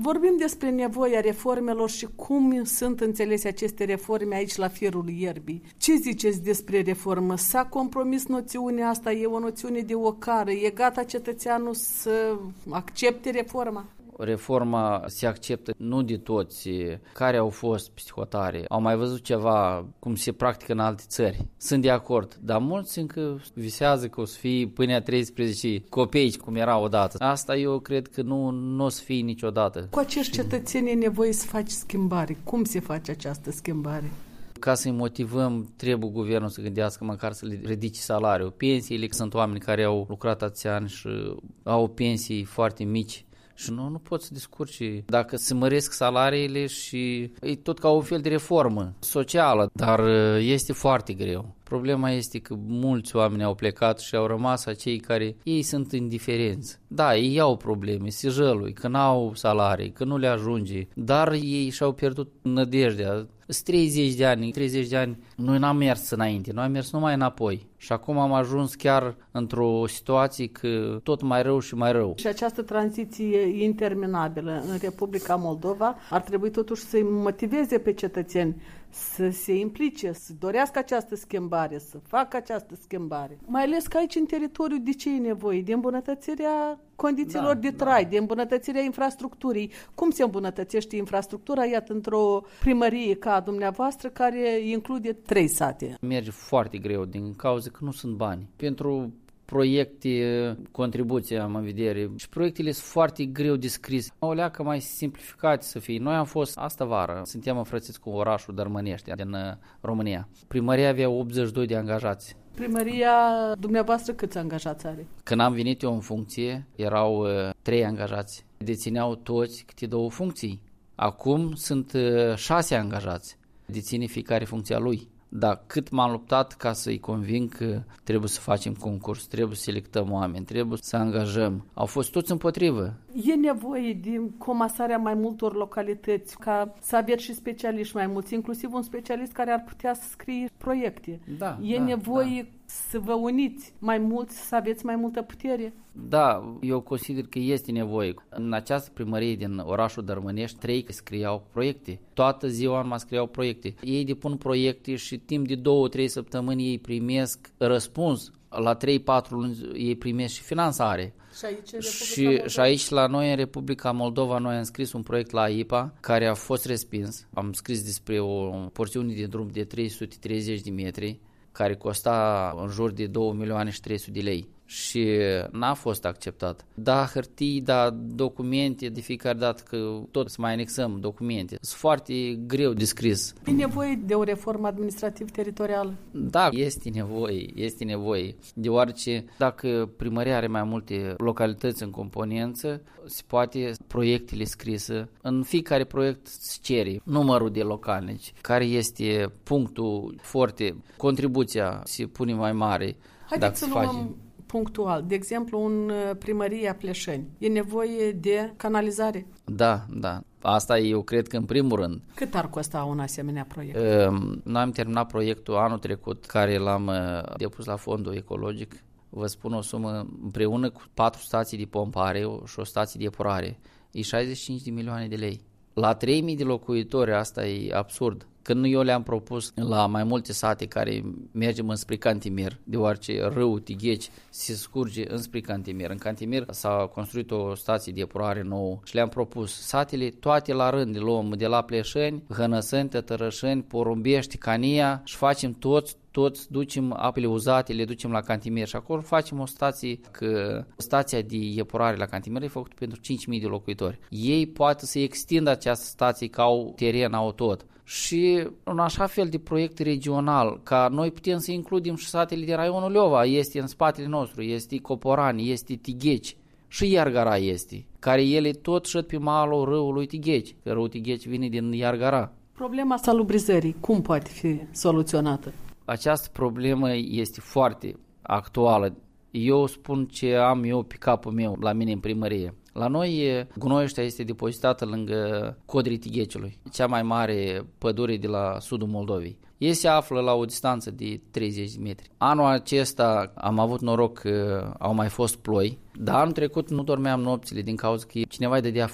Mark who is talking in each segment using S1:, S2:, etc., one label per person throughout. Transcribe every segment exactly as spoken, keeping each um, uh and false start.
S1: Vorbim despre nevoia reformelor și cum sunt înțelese aceste reforme aici la firul ierbii. Ce ziceți despre reformă? S-a compromis noțiunea asta? E o noțiune de ocară? E gata cetățeanul să accepte reforma?
S2: Reforma se acceptă nu de toți care au fost psihotari. Au mai văzut ceva cum se practică în alte țări. Sunt de acord, dar mulți încă visează că o să fie până a treisprezece copeici, cum era odată. Asta eu cred că nu, nu o să fie niciodată.
S1: Cu acești cetățeni e nevoie să faci schimbare. Cum se face această schimbare?
S2: Ca să-i motivăm, trebuie guvernul să gândească măcar să le ridice salariul. Pensiile, sunt oameni care au lucrat atâția ani și au pensii foarte mici. Și nu, nu pot să descurci. Dacă se măresc salariile și e tot ca un fel de reformă socială, dar este foarte greu. Problema este că mulți oameni au plecat și au rămas acei care ei sunt indiferenți. Da, ei au probleme, se jălui, că n-au salarii, că nu le ajunge, dar ei și-au pierdut nădejdea. Sunt treizeci de ani, treizeci de ani, noi n-am mers înainte, noi am mers numai înapoi. Și acum am ajuns chiar într-o situație că tot mai rău și mai rău.
S1: Și această tranziție interminabilă în Republica Moldova ar trebui totuși să-i motiveze pe cetățeni să se implice, să dorească această schimbare, să facă această schimbare. Mai ales că aici în teritoriu de ce e nevoie? De îmbunătățirea condițiilor da, de trai, da. de îmbunătățirea infrastructurii. Cum se îmbunătățește infrastructura, iată, într-o primărie ca a dumneavoastră, care include trei sate?
S2: Merge foarte greu din cauza că nu sunt bani. Pentru proiecte, contribuții am în vedere și proiectele sunt foarte greu de scris. O leacă mai simplificate să fie. Noi am fost asta vară, suntem înfrățiți cu orașul Dărmănești din România. Primăria avea optzeci și doi de angajați.
S1: Primăria dumneavoastră câți angajați are?
S2: Când am venit eu în funcție, erau uh, trei angajați. Dețineau toți câte două funcții. Acum sunt uh, șase angajați. Deține fiecare funcția lui. Dar cât m-am luptat ca să-i conving că trebuie să facem concurs, trebuie să selectăm oameni, trebuie să angajăm. Au fost toți împotrivă.
S1: E nevoie de comasarea mai multor localități, ca să aveți și specialiști mai mulți, inclusiv un specialist care ar putea să scrie proiecte.
S2: Da,
S1: e
S2: da,
S1: nevoie
S2: da.
S1: să vă uniți mai mulți, să aveți mai multă putere?
S2: Da, eu consider că este nevoie. În această primărie din orașul Dărmănești, trei scriau proiecte. Toată ziua numai scriau proiecte. Ei depun proiecte și timp de două, trei săptămâni ei primesc răspuns. La trei patru luni ei primesc și finanțare.
S1: Și aici,
S2: și, și aici la noi în Republica Moldova noi am scris un proiect la I P A care a fost respins. Am scris despre o porțiune de drum de trei sute treizeci de metri care costa în jur de două milioane și trei sute de lei și n-a fost acceptat. Da, hârtii, da, documente, de fiecare dată că tot să mai anexăm documente. Sunt foarte greu de scris.
S1: E nevoie de o reformă administrativ-teritorială?
S2: Da, este nevoie, este nevoie. Deoarece dacă primăria are mai multe localități în componență, se poate proiectele scrise. În fiecare proiect se cere numărul de localnici, care este punctul foarte, contribuția se pune mai mare.
S1: Haideți să luăm punctual. De exemplu, în primăria Pleșeni e nevoie de canalizare?
S2: Da, da. Asta eu cred că în primul rând.
S1: Cât ar costa un asemenea proiect?
S2: Noi am terminat proiectul anul trecut, care l-am depus la fondul ecologic. Vă spun o sumă, împreună cu patru stații de pompare și o stație de epurare, e șaizeci și cinci de milioane de lei. La trei mii de locuitori, asta e absurd. Când eu le-am propus la mai multe sate care mergem înspre Cantimer, deoarece râul Tigheci se scurge înspre Cantimer. În Cantimer s-a construit o stație de epurare nouă și le-am propus satele toate la rând, le luăm de la Pleșeni, Hănăsăni, Tătărășeni, Porumbești, Cania și facem toți toți ducem apele uzate, le ducem la Cantimer și acolo facem o stație, că stația de epurare la Cantimer e făcută pentru cinci mii de locuitori. Ei poate să extindă această stație ca au teren, au tot. Și un așa fel de proiect regional, ca noi putem să includem și satele din raionul Leova, este în spatele nostru, este Coporani, este Tigheci și Iargara este, care ele tot șed pe malul râului Tigheci, că râul Tigheci vine din Iargara.
S1: Problema salubrizării, cum poate fi soluționată?
S2: Această problemă este foarte actuală. Eu spun ce am eu pe capul meu la mine în primărie. La noi gunoiul ăsta este depozitată lângă Codrii Tigheciului, cea mai mare pădure de la sudul Moldovei. Ei se află la o distanță de treizeci de metri. Anul acesta am avut noroc că au mai fost ploi, dar anul trecut nu dormeam nopțile din cauza că cineva îi dădea foc.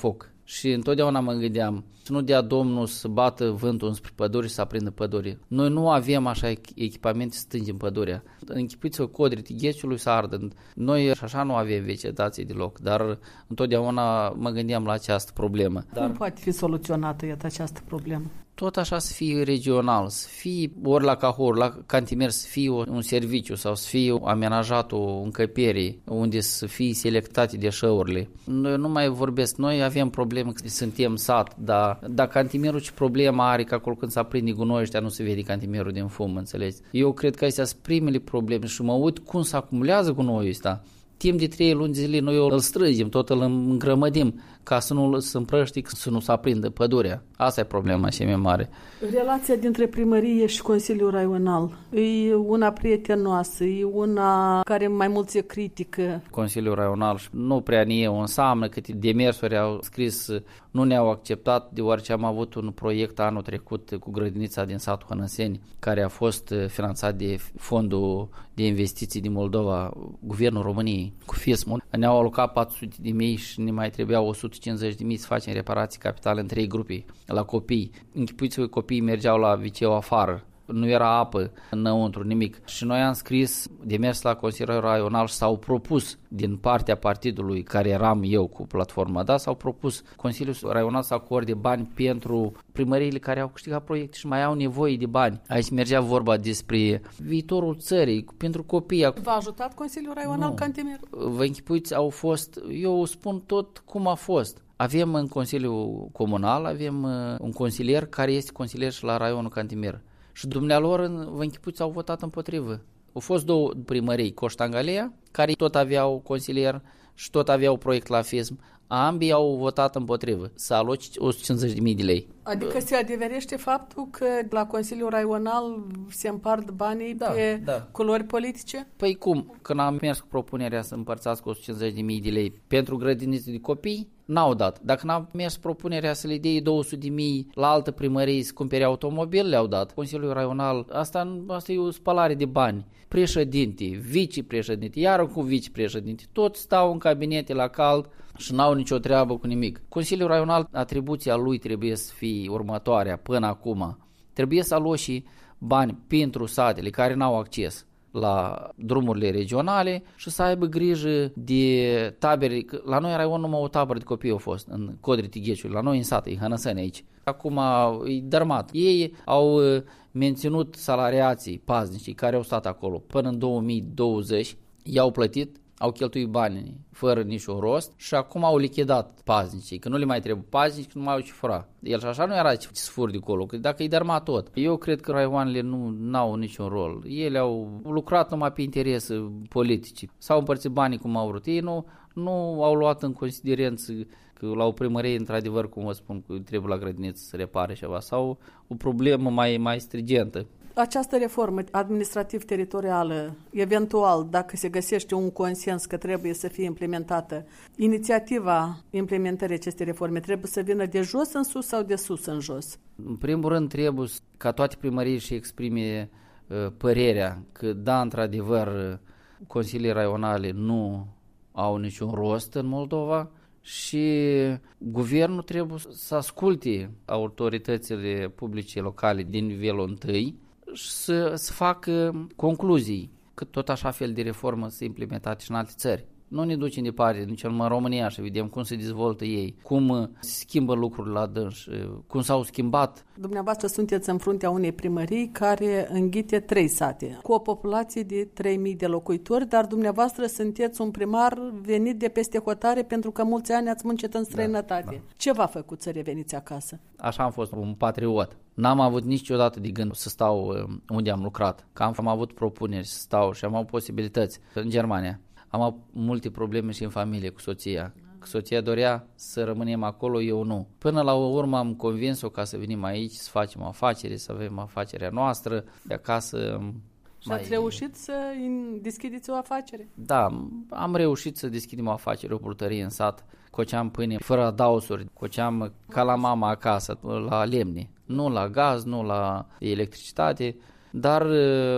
S2: Și întotdeauna mă gândeam să nu dea Domnul să bată vântul înspre păduri și să aprindă păduri. Noi nu avem așa echipamente să stingem pădurea. Închipuiți-vă codrii ghețului să ardă. Noi așa nu avem vegetație deloc, dar întotdeauna mă gândeam la această problemă.
S1: Cum dar... poate fi soluționată iată această problemă?
S2: Tot așa să fie regional, să fie ori la Cahor, la Cantimer să fie un serviciu sau să fie amenajat o încăpere unde să fie selectate deșeurile. Noi nu mai vorbesc, noi avem probleme că suntem sat, dar dacă Cantimerul ce problemă are că acolo când se aprinde gunoi ăștia nu se vede Cantimerul din fum, înțelegi? Eu cred că astea sunt primele probleme și mă uit cum se acumulează gunoiul ăsta. Timp de trei luni de zile noi îl strângem, tot îl îngrămădim ca să nu se împrăști, să nu se aprindă pădurea. Asta e problema cea mai mare.
S1: Relația dintre primărie și Consiliul Raional e una prietenoasă, e una care mai mulți critică.
S2: Consiliul Raional nu prea ne înseamnă câte demersuri au scris, nu ne-au acceptat, deoarece am avut un proiect anul trecut cu grădinița din satul Hănăseni, care a fost finanțat de Fondul de Investiții din Moldova, Guvernul României, cu FISM-ul. Ne-au alocat patru sute de mii și ne mai trebuiau o sută cincizeci de mii să facem reparații capitale în trei grupe la copii. Închipuiți-vă, copiii mergeau la viceu afară, nu era apă înăuntru, nimic. Și noi am scris demers la Consiliul Raional și s-au propus din partea partidului care eram eu cu platforma, da, s-au propus Consiliul Raional să acorde bani pentru primăriile care au câștigat proiecte și mai au nevoie de bani. Aici mergea vorba despre viitorul țării, pentru copii.
S1: V-a ajutat Consiliul Raional Cantimer?
S2: Vă închipuiți, au fost, eu spun tot cum a fost. Avem în Consiliul Comunal, avem un consilier care este consilier și la Raionul Cantimer. Și dumnealor, vă închipuiți, au votat împotrivă. Au fost două primării, Coștangalea, care tot aveau consilier și tot aveau proiect la FISM. Ambii au votat împotrivă, să aloci o sută cincizeci de mii de lei.
S1: Adică se adeverește faptul că la Consiliul Raional se împart banii da, pe da. culori politice?
S2: Păi cum? Când am mers cu propunerea să împărțească o sută cincizeci de mii de lei pentru grădinițe de copii, n-au dat. Dacă n-am mers propunerea să le dea două sute de mii la altă primărie să cumpere automobil, le-au dat. Consiliul Raional, asta, asta e o spălare de bani. Președinte, vicepreședinte, iar cu vicepreședinte, toți stau în cabinete la cald și n-au nicio treabă cu nimic. Consiliul Raional, atribuția lui trebuie să fie următoarea până acum. Trebuie să aloși bani pentru satele care n-au acces la drumurile regionale și să aibă grijă de tabere. La noi în raion numai o tabără de copii au fost în Codrii Tighețului, la noi în sat, în Hănăseni aici. Acum e dărmat. Ei au menținut salariații paznicii care au stat acolo până în două mii douăzeci, i-au plătit, au cheltuit banii fără niciun rost și acum au lichidat paznicii, că nu le mai trebuie paznici, că nu mai au ce fura. El și așa nu era ce sfuri de acolo, că dacă îi dărma tot. Eu cred că raioanele nu au niciun rol. Ele au lucrat numai pe interese politice. S-au împărțit banii cum au vrut. Ei nu, nu au luat în considerență că la o primărie, într-adevăr, cum vă spun, că trebuie la grădiniță să repare ceva sau o problemă mai, mai strigentă.
S1: Această reformă administrativ-teritorială, eventual, dacă se găsește un consens că trebuie să fie implementată, inițiativa implementării acestei reforme trebuie să vină de jos în sus sau de sus în jos?
S2: În primul rând trebuie ca toate primăriile să exprime uh, părerea că da, într-adevăr, consiliile raionale nu au niciun rost în Moldova și guvernul trebuie să asculte autoritățile publice locale din nivelul întâi și să, să facă concluzii că tot așa fel de reformă să implementate și în alte țări. Nu ne ducem departe, nici în România și vedem cum se dezvoltă ei, cum se schimbă lucrurile la dâns, cum s-au schimbat.
S1: Dumneavoastră sunteți în fruntea unei primării care înghite trei sate, cu o populație de trei mii de locuitori, dar dumneavoastră sunteți un primar venit de peste hotare pentru că mulți ani ați muncit în străinătate. Da, da. Ce v-a făcut să reveniți acasă? Așa
S2: am fost un patriot. N-am avut niciodată de gând să stau unde am lucrat, că am, am avut propuneri să stau și am avut posibilități în Germania. Am avut multe probleme și în familie cu soția. Soția dorea să rămânem acolo, eu nu. Până la urmă am convins-o ca să venim aici, să facem afaceri, să avem afacerea noastră, de acasă.
S1: Și mai... ați reușit să deschideți o afacere?
S2: Da, am reușit să deschidem o afacere, o purtărie în sat. Coceam pâine fără adaosuri, coceam ca la mama acasă, la lemne. Nu la gaz, nu la electricitate, dar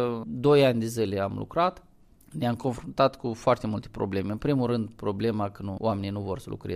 S2: doi ani de zile am lucrat. Ne-am confruntat cu foarte multe probleme. În primul rând, problema că nu, oamenii nu vor să lucreze.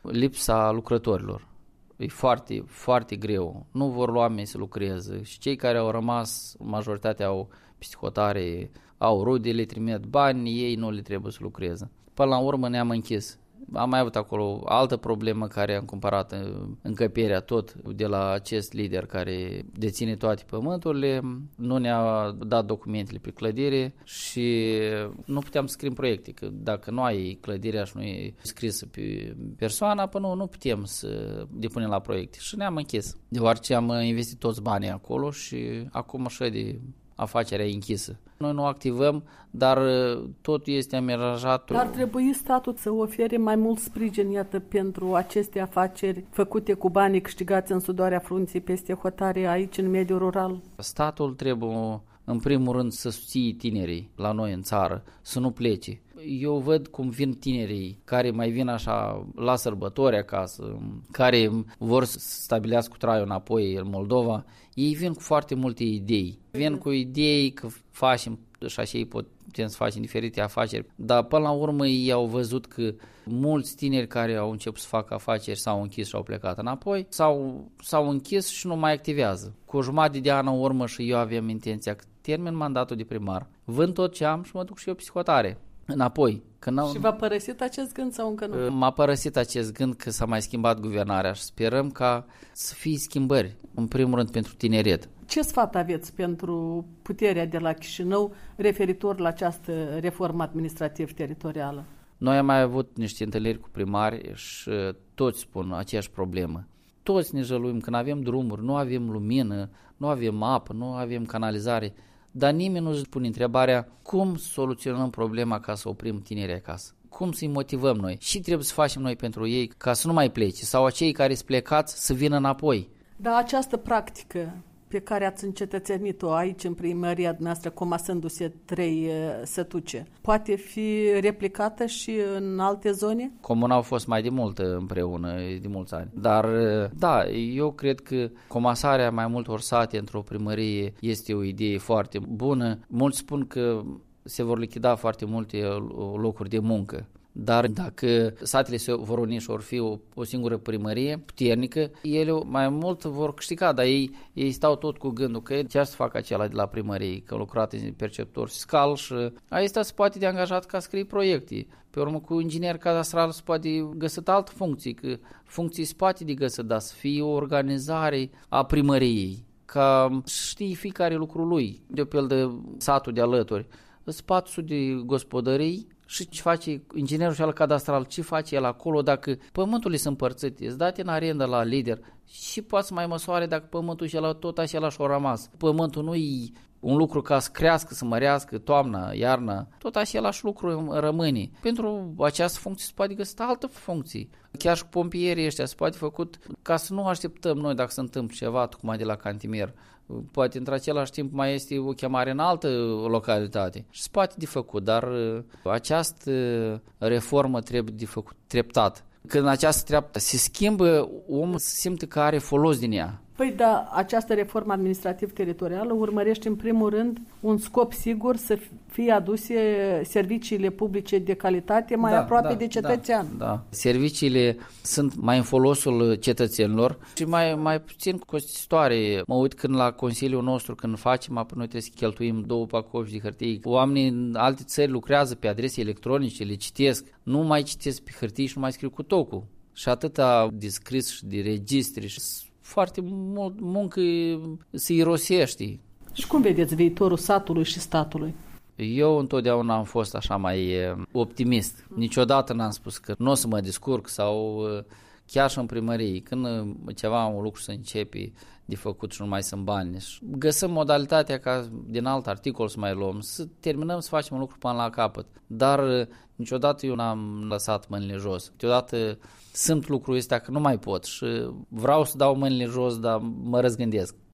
S2: lipsa lucrătorilor. E foarte, foarte greu. Nu vor lua oameni să lucreze și cei care au rămas, majoritatea au psihotare, au rude, le trimit bani, ei nu le trebuie să lucreze. Până la urmă ne-am închis. Am mai avut acolo altă problemă care am cumpărat încăperea tot de la acest lider care deține toate pământurile, nu ne-a dat documentele pe clădire și nu puteam să scriem proiecte, că dacă nu ai clădirea și nu e scrisă pe persoana, până nu, nu putem să depunem la proiecte și ne-am închis, deoarece am investit toți banii acolo și acum așa de afacerea e închisă. Noi nu activăm, dar totul este amenajat.
S1: Ar trebui statul să ofere mai mult sprijin, iată, pentru aceste afaceri făcute cu banii câștigați în sudoarea frunții peste hotare aici în mediul rural?
S2: Statul trebuie, în primul rând, să susție tinerii la noi în țară, să nu plece. Eu văd cum vin tinerii care mai vin așa la sărbători acasă, care vor să stabilească traiul înapoi în Moldova. Ei vin cu foarte multe idei. Vin cu idei că facem și așa ei putem să facem diferite afaceri. Dar până la urmă ei au văzut că mulți tineri care au început să facă afaceri s-au închis și au plecat înapoi, s-au, s-au închis și nu mai activează. Cu o jumătate de an în urmă și eu aveam intenția că termin mandatul de primar, vând tot ce am și mă duc și eu psihotare înapoi.
S1: Când și v-a părăsit acest gând sau încă nu?
S2: M-a părăsit acest gând că s-a mai schimbat guvernarea și sperăm ca să fie schimbări, în primul rând pentru tineret.
S1: Ce sfat aveți pentru puterea de la Chișinău referitor la această reformă administrativ-teritorială?
S2: Noi am mai avut niște întâlniri cu primari și toți spun aceeași problemă. Toți ne jăluim că nu avem drumuri, nu avem lumină, nu avem apă, nu avem canalizare. Dar nimeni nu își pune întrebarea cum soluționăm problema ca să oprim tinerii acasă. Cum să-i motivăm noi? Și trebuie să facem noi pentru ei ca să nu mai plece sau acei care sunt plecați să vină înapoi.
S1: Dar această practică pe care ați încetățenit-o aici în primăria dumneavoastră, comasându-se trei sătuce, poate fi replicată și în alte zone?
S2: Comuna au fost mai de mult împreună, de mulți ani. Dar da, eu cred că comasarea mai multor sate într-o primărie este o idee foarte bună. Mulți spun că se vor lichida foarte multe locuri de muncă. Dar dacă satele se vor uni și vor fi o, o singură primărie puternică, ele mai mult vor câștiga, dar ei, ei stau tot cu gândul că ce să facă acela de la primărie, că lucrat în perceptor fiscal și aici se poate de angajat ca să scrie proiecte. Pe urmă cu inginer cadastral se poate găsi altă funcție, că funcții se poate de găsi, dar să fie o organizare a primăriei, ca știi fiecare lucru lui, de pildă satul de alături, sunt patru sute de gospodării. Și ce face inginerul și al cadastral, ce face el acolo dacă pământul sunt împărțite, îți date în arendă la lider și poate să mai măsoare dacă pământul și ăla tot așa și-a rămas. Pământul nu e un lucru ca să crească, să mărească toamna, iarna, tot același lucru rămâne. Pentru această funcție se poate găsi altă funcție. Chiar și cu pompierii ăștia se poate făcut ca să nu așteptăm noi dacă se întâmplă ceva, cum de la Cantimer. Poate într-același timp mai este o chemare în altă localitate și se poate de făcut, dar această reformă trebuie de făcut treptat. Când această treaptă se schimbă, omul simte că are folos din ea.
S1: Păi da, această reformă administrativ-teritorială urmărește în primul rând un scop sigur să fie aduse serviciile publice de calitate mai
S2: da,
S1: aproape
S2: da,
S1: de cetățean.
S2: Da, da. Serviciile sunt mai în folosul cetățenilor și mai, mai puțin costisitoare. Mă uit când la Consiliul nostru, când facem, apoi noi trebuie să cheltuim două pacoși de hârtie. Oamenii în alte țări lucrează pe adrese electronice, le citesc, nu mai citesc pe hârtie și nu mai scriu cu tocul. Și atâta de scris și de registri și foarte mult muncă se irosește.
S1: Și cum vedeți viitorul satului și statului?
S2: Eu întotdeauna am fost așa mai optimist. Niciodată n-am spus că nu o să mă descurc sau chiar și în primărie. Când ceva, un lucru să începe de făcut și nu mai sunt bani. Găsim modalitatea ca din alt articol să mai luăm, să terminăm să facem un lucru până la capăt. Dar niciodată eu n-am lăsat mâinile jos. Câteodată sunt lucrul ăsta că nu mai pot și vreau să dau mâinile jos, dar mă răzgândesc.